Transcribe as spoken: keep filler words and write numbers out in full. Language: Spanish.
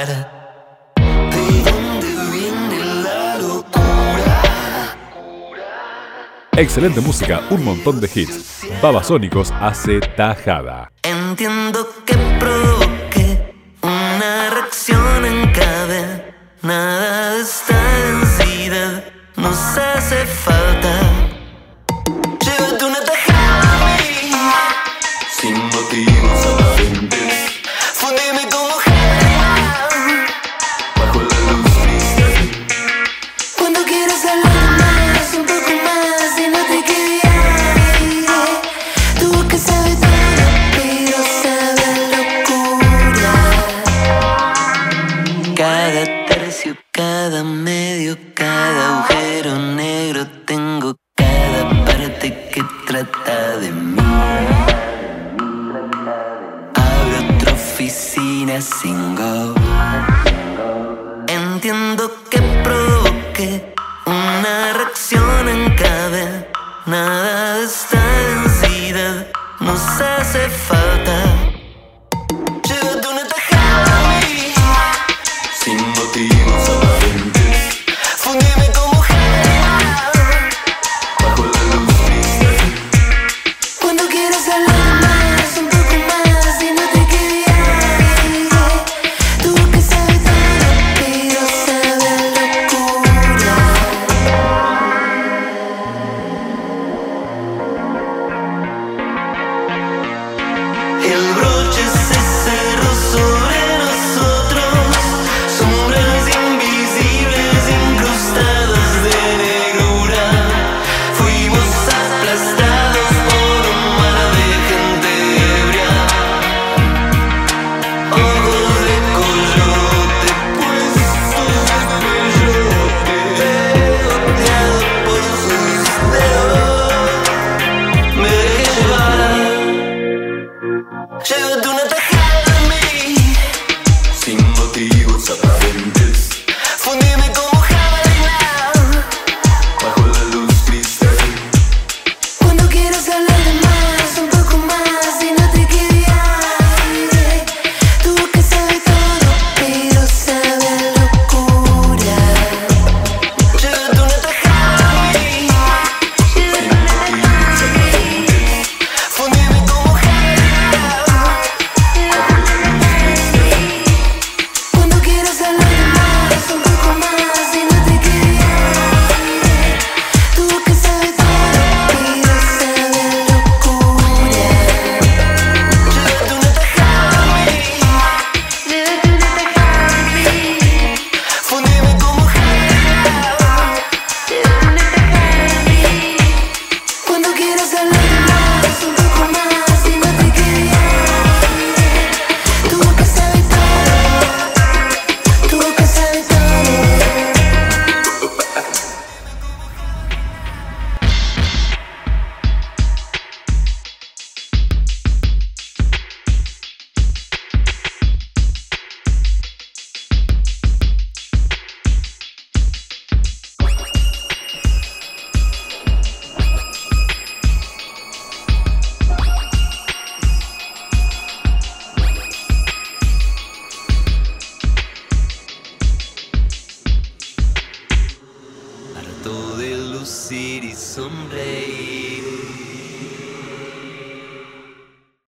¿De dónde viene la locura? Excelente música, un montón de hits. Babasónicos hace Tajada. Entiendo que provoque una reacción en cadena. Nada de esta densidad nos hace falta. Llévate una tajada a mí, sin motivos aparentes. Fundime como gel bajo la luz cristal. Cuando quieras hablar más, un poco más, y no te quede aire. Tu boca sabe todo, pero sabe a locura. Cada tercio, cada medio, cada agujero negro, tengo cada parte que trata de mí. Abro otra oficina sin go. Entiendo que provoque una reacción en cadena. Nada de esta densidad nos hace falta. Llévate una tajada a mí, sin motivos aparentes. Fundime como gel bajo la luz cristal. Cuando quieras hablar más, un poco más, y no te quede aire. Tu boca sabe todo, pero sabe a locura. El broche se cerró sobre nosotros, sombras invisibles incrustadas de negrura. Fuimos aplastados por un mar de gente ebria. Ojos de coyote puestos de peyote, pegoteado por sus dedos. Me dejé llevar. Llévate una